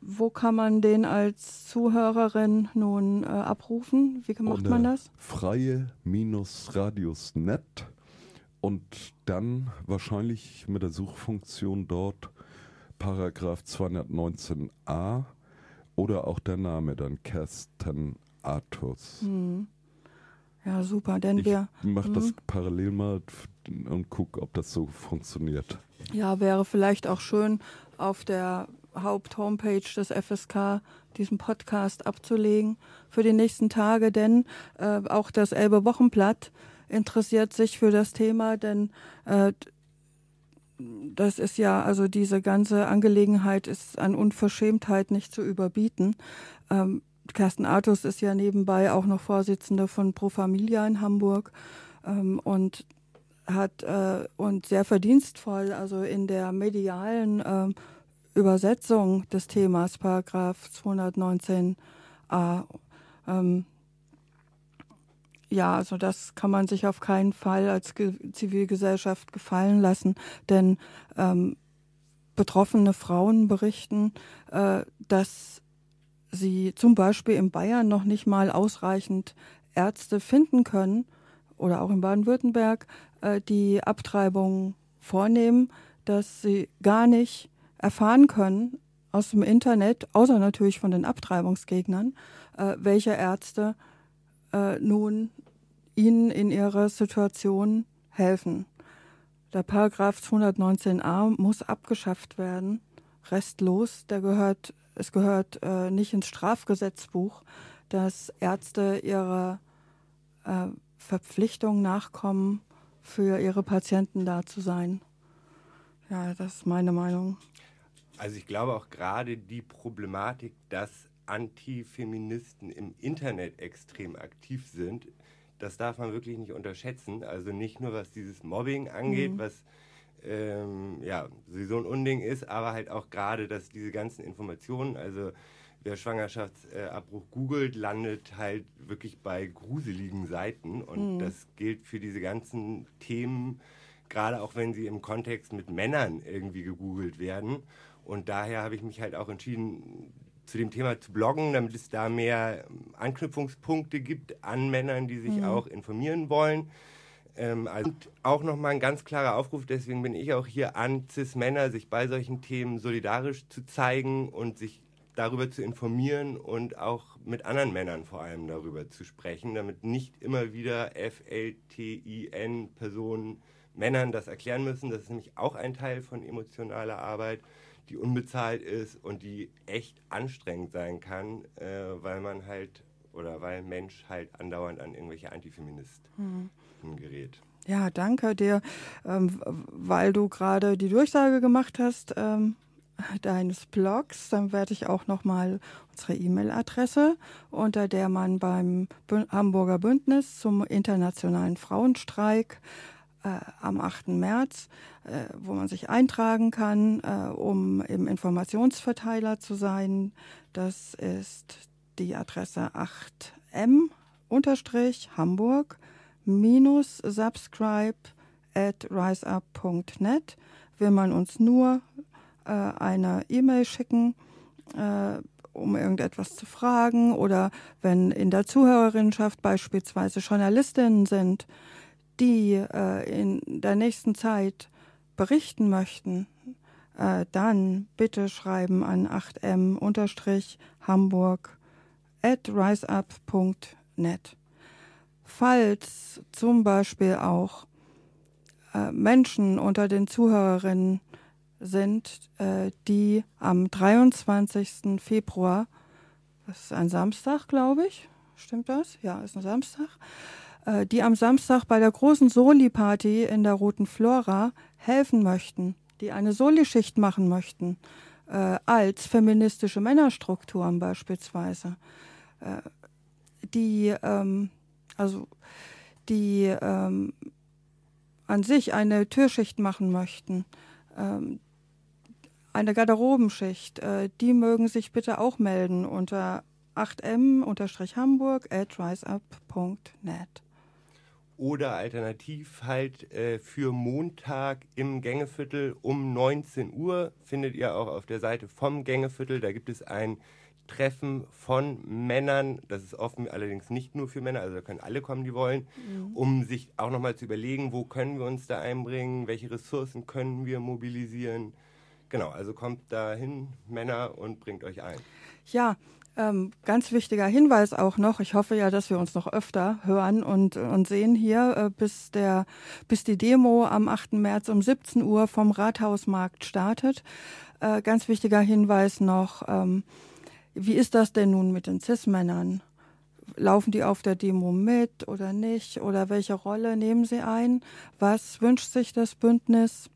wo kann man den als Zuhörerin nun äh, abrufen? Wie macht man das? Freie-Radius Punkt net und dann wahrscheinlich mit der Suchfunktion dort Paragraph zweihundertneunzehn a oder auch der Name dann Kerstin Artus. Hm. Ja, super, denn ich wir... mache das parallel mal und gucke, ob das so funktioniert. Ja, wäre vielleicht auch schön, auf der Haupt-Homepage des F S K diesen Podcast abzulegen für die nächsten Tage, denn äh, auch das Elbe Wochenblatt interessiert sich für das Thema, denn äh, das ist ja, also diese ganze Angelegenheit ist an Unverschämtheit nicht zu überbieten. Ähm, Kerstin Artus ist ja nebenbei auch noch Vorsitzende von Pro Familia in Hamburg ähm, und hat äh, und sehr verdienstvoll, also in der medialen äh, Übersetzung des Themas, Paragraph zweihundertneunzehn a. Ähm, ja, also das kann man sich auf keinen Fall als Ge- Zivilgesellschaft gefallen lassen, denn ähm, betroffene Frauen berichten, äh, dass sie zum Beispiel in Bayern noch nicht mal ausreichend Ärzte finden können oder auch in Baden-Württemberg, äh, die Abtreibungen vornehmen, dass sie gar nicht erfahren können aus dem Internet, außer natürlich von den Abtreibungsgegnern, äh, welche Ärzte äh, nun ihnen in ihrer Situation helfen. Der Paragraph zweihundertneunzehn a muss abgeschafft werden, restlos. Der gehört, es gehört äh, nicht ins Strafgesetzbuch, dass Ärzte ihrer äh, Verpflichtung nachkommen, für ihre Patienten da zu sein. Ja, das ist meine Meinung. Also ich glaube auch gerade die Problematik, dass Antifeministen im Internet extrem aktiv sind, das darf man wirklich nicht unterschätzen. Also nicht nur was dieses Mobbing angeht, mhm. was ähm, ja sowieso ein Unding ist, aber halt auch gerade, dass diese ganzen Informationen, also wer Schwangerschaftsabbruch googelt, landet halt wirklich bei gruseligen Seiten und mhm. das gilt für diese ganzen Themen, gerade auch wenn sie im Kontext mit Männern irgendwie gegoogelt werden. Und daher habe ich mich halt auch entschieden, zu dem Thema zu bloggen, damit es da mehr Anknüpfungspunkte gibt an Männern, die sich mhm. auch informieren wollen. Ähm, also auch nochmal ein ganz klarer Aufruf, deswegen bin ich auch hier an Cis-Männer, sich bei solchen Themen solidarisch zu zeigen und sich darüber zu informieren und auch mit anderen Männern vor allem darüber zu sprechen, damit nicht immer wieder F L T I N-Personen Männern das erklären müssen. Das ist nämlich auch ein Teil von emotionaler Arbeit, die unbezahlt ist und die echt anstrengend sein kann, äh, weil man halt oder weil Mensch halt andauernd an irgendwelche Antifeministen mhm. gerät. Ja, danke dir, ähm, weil du gerade die Durchsage gemacht hast ähm, deines Blogs. Dann werde ich auch nochmal unsere E-Mail-Adresse, unter der man beim Bü- Hamburger Bündnis zum Internationalen Frauenstreik Äh, am achten März, äh, wo man sich eintragen kann, äh, um im Informationsverteiler zu sein. Das ist die Adresse acht m Hamburg minus subscribe at riseup punkt net. Will man uns nur äh, eine E-Mail schicken, äh, um irgendetwas zu fragen, oder wenn in der Zuhörerinnenschaft beispielsweise Journalistinnen sind, die äh, in der nächsten Zeit berichten möchten, äh, dann bitte schreiben an acht m Hamburg at riseup punkt net. Falls zum Beispiel auch äh, Menschen unter den Zuhörerinnen sind, äh, die am dreiundzwanzigsten Februar, das ist ein Samstag, glaube ich, stimmt das? Ja, ist ein Samstag, die am Samstag bei der großen Soli-Party in der Roten Flora helfen möchten, die eine Soli-Schicht machen möchten, äh, als feministische Männerstrukturen beispielsweise, äh, die, ähm, also, die ähm, an sich eine Türschicht machen möchten, ähm, eine Garderobenschicht, äh, die mögen sich bitte auch melden unter acht m Hamburg at riseup punkt net. oder alternativ halt äh, für Montag im Gängeviertel um neunzehn Uhr findet ihr auch auf der Seite vom Gängeviertel. Da gibt es ein Treffen von Männern, das ist offen, allerdings nicht nur für Männer, also da können alle kommen, die wollen, mhm. um sich auch nochmal zu überlegen, wo können wir uns da einbringen, welche Ressourcen können wir mobilisieren. Genau, also kommt da hin, Männer, und bringt euch ein. Ja, ähm, ganz wichtiger Hinweis auch noch, ich hoffe ja, dass wir uns noch öfter hören und, und sehen hier, äh, bis, der, bis die Demo am achten März um siebzehn Uhr vom Rathausmarkt startet. Äh, ganz wichtiger Hinweis noch, ähm, wie ist das denn nun mit den Cis-Männern? Laufen die auf der Demo mit oder nicht? Oder welche Rolle nehmen sie ein? Was wünscht sich das Bündnis?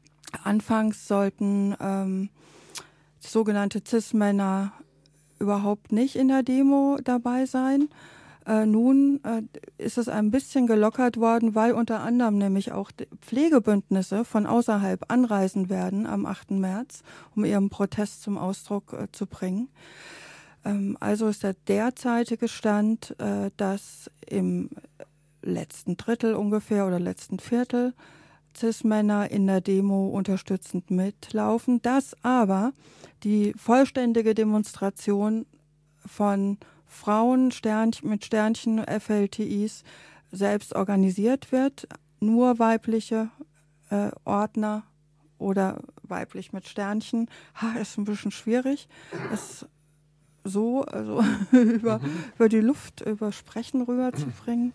Anfangs sollten ähm, sogenannte Cis-Männer überhaupt nicht in der Demo dabei sein. Äh, nun äh, ist es ein bisschen gelockert worden, weil unter anderem nämlich auch Pflegebündnisse von außerhalb anreisen werden am achten März, um ihren Protest zum Ausdruck äh, zu bringen. Ähm, also ist der derzeitige Stand, äh, dass im letzten Drittel ungefähr oder letzten Viertel Cis-Männer in der Demo unterstützend mitlaufen, dass aber die vollständige Demonstration von Frauen Sternchen, mit Sternchen F L T Is selbst organisiert wird, nur weibliche äh, Ordner oder weiblich mit Sternchen, ha, ist ein bisschen schwierig, ist so also über, mhm. über die Luft, über Sprechen rüberzubringen.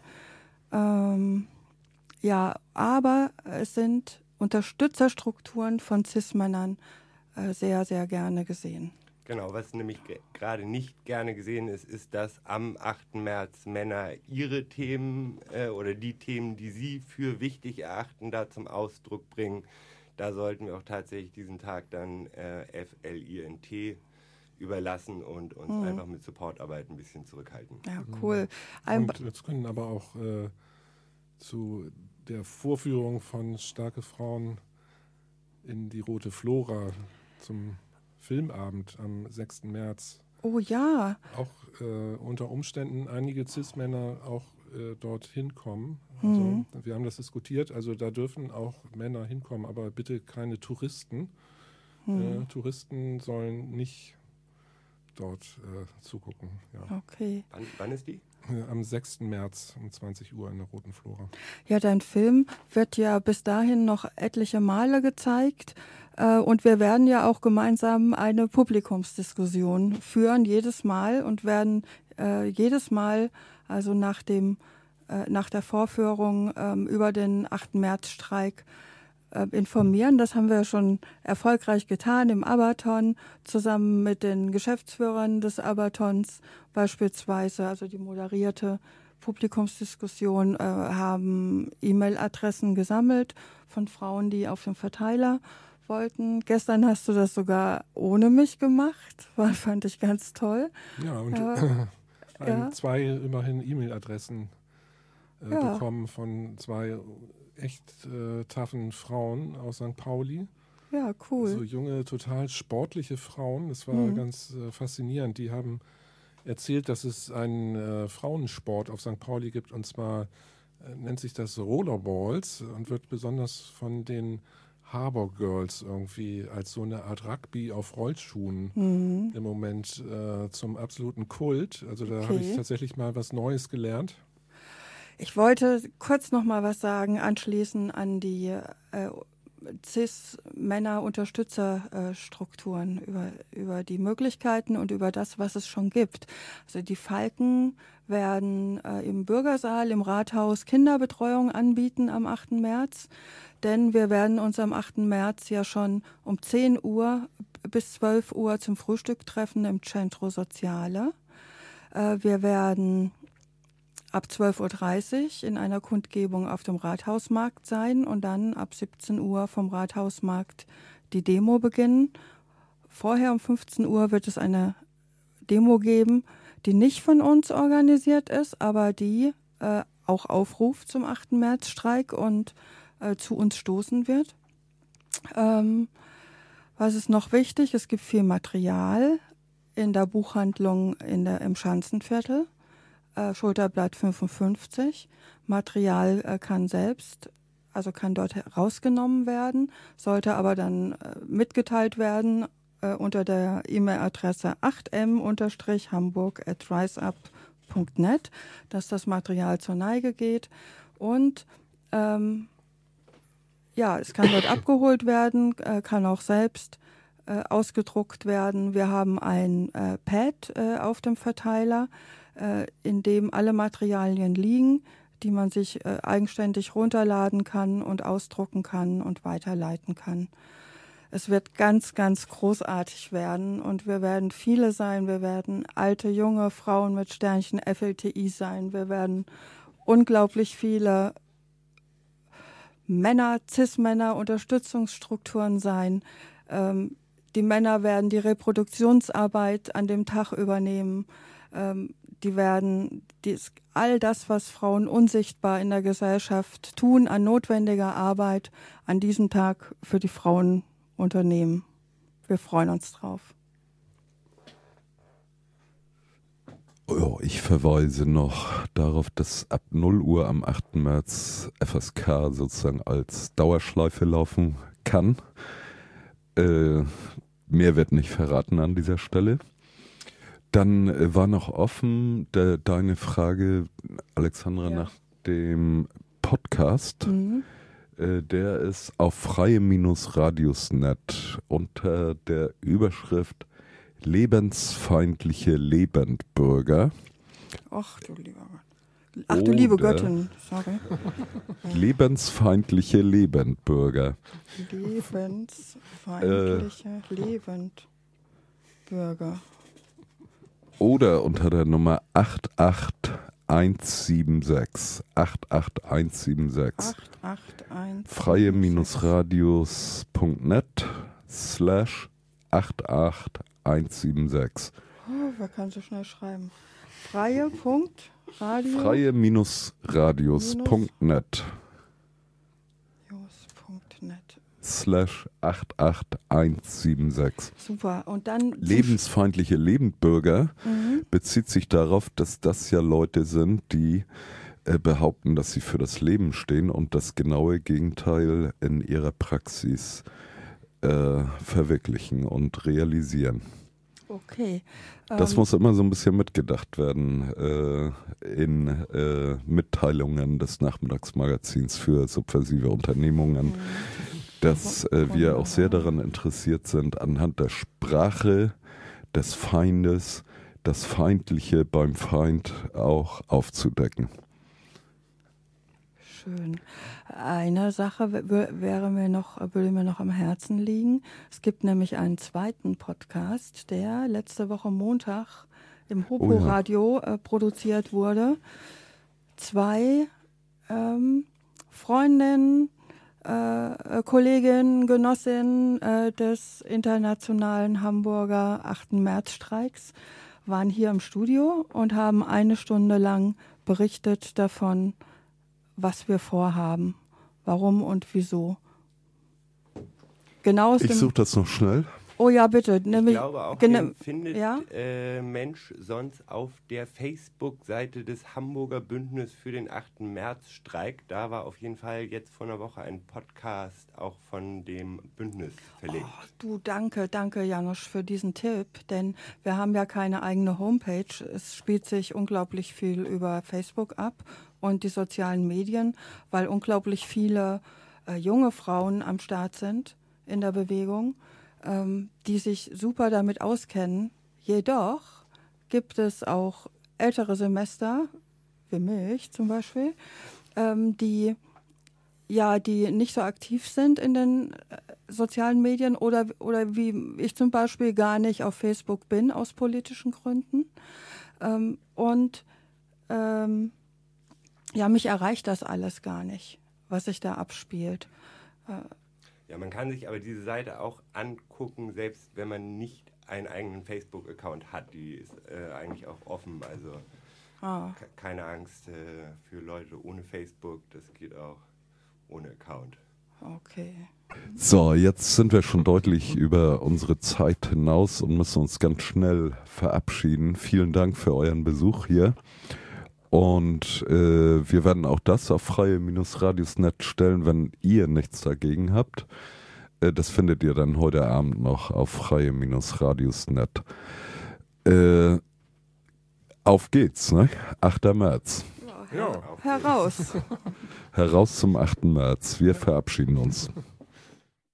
Ähm, ja, aber es sind Unterstützerstrukturen von Cis-Männern äh, sehr, sehr gerne gesehen. Genau, was nämlich ge- gerade nicht gerne gesehen ist, ist, dass am achten März Männer ihre Themen äh, oder die Themen, die sie für wichtig erachten, da zum Ausdruck bringen. Da sollten wir auch tatsächlich diesen Tag dann äh, F L I N T überlassen und uns mhm. einfach mit Supportarbeit ein bisschen zurückhalten. Ja, cool. Ein und jetzt können aber auch äh, zu der Vorführung von Starke Frauen in die Rote Flora zum Filmabend am sechsten März. Oh ja. Auch äh, unter Umständen einige Cis-Männer auch äh, dorthin kommen. Also, mhm. wir haben das diskutiert, also da dürfen auch Männer hinkommen, aber bitte keine Touristen. Mhm. Äh, Touristen sollen nicht dort äh, zugucken. Ja. Okay. Wann, wann ist die? Am sechsten März um zwanzig Uhr in der Roten Flora. Ja, dein Film wird ja bis dahin noch etliche Male gezeigt. Äh, und wir werden ja auch gemeinsam eine Publikumsdiskussion führen, jedes Mal. Und werden äh, jedes Mal, also nach, dem, äh, nach der Vorführung äh, über den achten März-Streik äh, informieren. Das haben wir schon erfolgreich getan im Abaton, zusammen mit den Geschäftsführern des Abatons beispielsweise, also die moderierte Publikumsdiskussion, äh, haben E-Mail-Adressen gesammelt von Frauen, die auf dem Verteiler wollten. Gestern hast du das sogar ohne mich gemacht, war, fand ich ganz toll. Ja, und äh, ein, ja. zwei immerhin E-Mail-Adressen äh, ja. bekommen von zwei echt äh, taffen Frauen aus Sankt Pauli. Ja, cool. So junge, total sportliche Frauen, das war mhm. ganz äh, faszinierend. Die haben erzählt, dass es einen äh, Frauensport auf Sankt Pauli gibt, und zwar äh, nennt sich das Rollerballs und wird besonders von den Harbor Girls irgendwie als so eine Art Rugby auf Rollschuhen mhm. im Moment äh, zum absoluten Kult. Also da okay. habe ich tatsächlich mal was Neues gelernt. Ich wollte kurz noch mal was sagen, anschließen an die äh, Cis-Männer-Unterstützerstrukturen, über, über die Möglichkeiten und über das, was es schon gibt. Also die Falken werden äh, im Bürgersaal, im Rathaus Kinderbetreuung anbieten am achten März, denn wir werden uns am achten März ja schon um zehn Uhr bis zwölf Uhr zum Frühstück treffen im Centro Soziale. Äh, wir werden ab zwölf Uhr dreißig in einer Kundgebung auf dem Rathausmarkt sein und dann ab siebzehn Uhr vom Rathausmarkt die Demo beginnen. Vorher um fünfzehn Uhr wird es eine Demo geben, die nicht von uns organisiert ist, aber die äh, auch aufruft zum achten März-Streik und äh, zu uns stoßen wird. Ähm, was ist noch wichtig? Es gibt viel Material in der Buchhandlung in der, im Schanzenviertel. äh, Schulterblatt fünfundfünfzig. Material äh, kann selbst, also kann dort herausgenommen werden, sollte aber dann äh, mitgeteilt werden äh, unter der E-Mail-Adresse acht m hamburg at riseup punkt net, dass das Material zur Neige geht. Und ähm, ja, es kann dort abgeholt werden, äh, kann auch selbst äh, ausgedruckt werden. Wir haben ein äh, Pad äh, auf dem Verteiler, äh, in dem alle Materialien liegen, die man sich äh, eigenständig runterladen kann und ausdrucken kann und weiterleiten kann. Es wird ganz, ganz großartig werden und wir werden viele sein. Wir werden alte, junge Frauen mit Sternchen F L T I sein. Wir werden unglaublich viele Männer, Cis-Männer, Unterstützungsstrukturen sein. Ähm, die Männer werden die Reproduktionsarbeit an dem Tag übernehmen. Ähm, die werden dies, all das, was Frauen unsichtbar in der Gesellschaft tun, an notwendiger Arbeit, an diesem Tag für die Frauen unternehmen. Wir freuen uns drauf. Oh, ich verweise noch darauf, dass ab null Uhr am achten März F S K sozusagen als Dauerschleife laufen kann. Äh, mehr wird nicht verraten an dieser Stelle. Dann äh, war noch offen de, deine Frage, Alexandra, ja. nach dem Podcast. Mhm. Äh, der ist auf freie-radius punkt net unter der Überschrift Lebensfeindliche Lebendbürger. Ach du lieber Gott. Ach du liebe Göttin, sorry. Lebensfeindliche Lebendbürger. Lebensfeindliche äh, Lebendbürger. Oder unter der Nummer acht acht eins sieben sechs. acht acht eins sieben sechs. acht acht eins freie-radius punkt net slash acht acht eins sieben sechs. Oh, wer kann so schnell schreiben? Freie Punkt Radio? freie-radius punkt net slash acht acht eins sieben sechs. Super. Und dann lebensfeindliche Lebendbürger mhm. bezieht sich darauf, dass das ja Leute sind, die äh, behaupten, dass sie für das Leben stehen und das genaue Gegenteil in ihrer Praxis äh, verwirklichen und realisieren. Okay. Das ähm, muss immer so ein bisschen mitgedacht werden äh, in äh, Mitteilungen des Nachmittagsmagazins für subversive Unternehmungen, mhm. dass äh, wir auch sehr daran interessiert sind, anhand der Sprache des Feindes das Feindliche beim Feind auch aufzudecken. Schön. Eine Sache wäre mir noch, würde mir noch am Herzen liegen. Es gibt nämlich einen zweiten Podcast, der letzte Woche Montag im Hopo-Radio oh ja. äh, produziert wurde. Zwei ähm, Freundinnen, äh, Kolleginnen, Genossinnen äh, des internationalen Hamburger achten März-Streiks waren hier im Studio und haben eine Stunde lang berichtet davon, was wir vorhaben, warum und wieso. Genau aus ich suche das noch schnell. Oh ja, bitte. Ich glaube auch, den findet ja? äh, Mensch sonst auf der Facebook-Seite des Hamburger Bündnis für den achten März-Streik. Da war auf jeden Fall jetzt vor einer Woche ein Podcast auch von dem Bündnis verlegt. Oh, du, danke, danke Janusz für diesen Tipp, denn wir haben ja keine eigene Homepage. Es spielt sich unglaublich viel über Facebook ab und die sozialen Medien, weil unglaublich viele äh, junge Frauen am Start sind in der Bewegung, ähm, die sich super damit auskennen. Jedoch gibt es auch ältere Semester, wie mich zum Beispiel, ähm, die ja, die nicht so aktiv sind in den äh, sozialen Medien oder, oder wie ich zum Beispiel gar nicht auf Facebook bin, aus politischen Gründen. Ähm, und ähm, ja, mich erreicht das alles gar nicht, was sich da abspielt. Äh, ja, man kann sich aber diese Seite auch angucken, selbst wenn man nicht einen eigenen Facebook-Account hat. Die ist äh, eigentlich auch offen, also ah. ke- keine Angst äh, für Leute ohne Facebook, das geht auch ohne Account. Okay. So, jetzt sind wir schon deutlich über unsere Zeit hinaus und müssen uns ganz schnell verabschieden. Vielen Dank für euren Besuch hier. Und äh, wir werden auch das auf freie-radios.net stellen, wenn ihr nichts dagegen habt. Äh, das findet ihr dann heute Abend noch auf freie-radios.net. Äh, auf geht's, ne? achter März. Ja. Heraus. Heraus zum achten März. Wir verabschieden uns.